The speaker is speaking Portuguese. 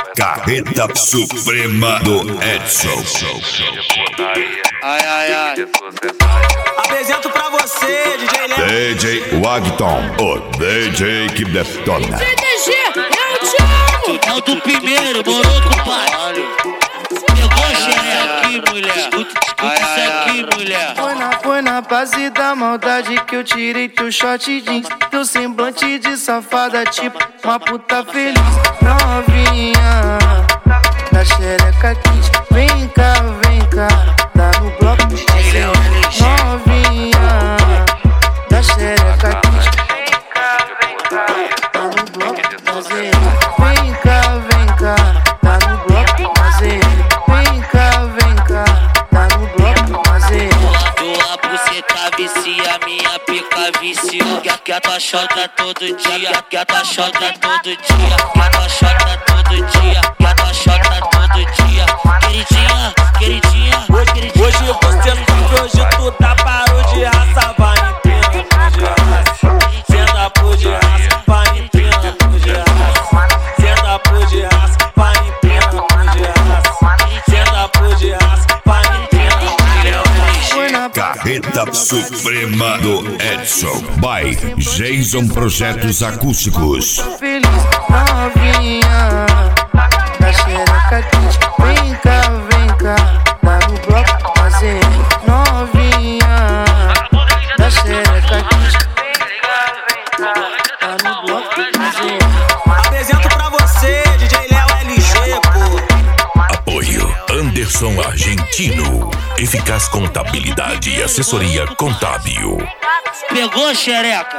Carreta Suprema do Edson. Ai, ai, ai. Apresento pra você, DJ Léo. DJ Wagton, o DJ que detona. PDG, é o Thiago. É o do primeiro, morou, compadre. Pegou a xereca aqui, mulher. Escuta isso aqui, mulher. Foi na base da maldade que eu tirei teu short jeans. Teu semblante de safada, tipo uma puta feliz. Novinha, da xereca quente. Vem cá, tá no bloco. Novinha, da xereca quente. Tá no bloco, fazer. Vem cá, tá no bloco, fazer. Vem cá, tá no bloco, fazer. Tua buceta vicia, minha pica vicia. Que a tua chota todo dia, que a tua chota todo dia, que a tua chota todo dia, que a tua chota todo dia. Queridinha, Hoje você não vive, hoje tu tá parou de raça. Vai em pena, de raça. Senta por de raça, vai em pena, de raça. Senta por de raça, vai em pena, de raça. Senta por de raça, vai em pena, de raça. Carreta Suprema do Edson. By Jason Projetos Acústicos. Feliz, novinha, da xereca quente. Vem cá, tá no bloco, fazer. Novinha, da xereca quente. Tá no bloco, fazer. Apresento pra você, DJ Léo LG, pô. Apoio Anderson Argentino. Eficaz Contabilidade e Assessoria Contábil. pegou a xereca.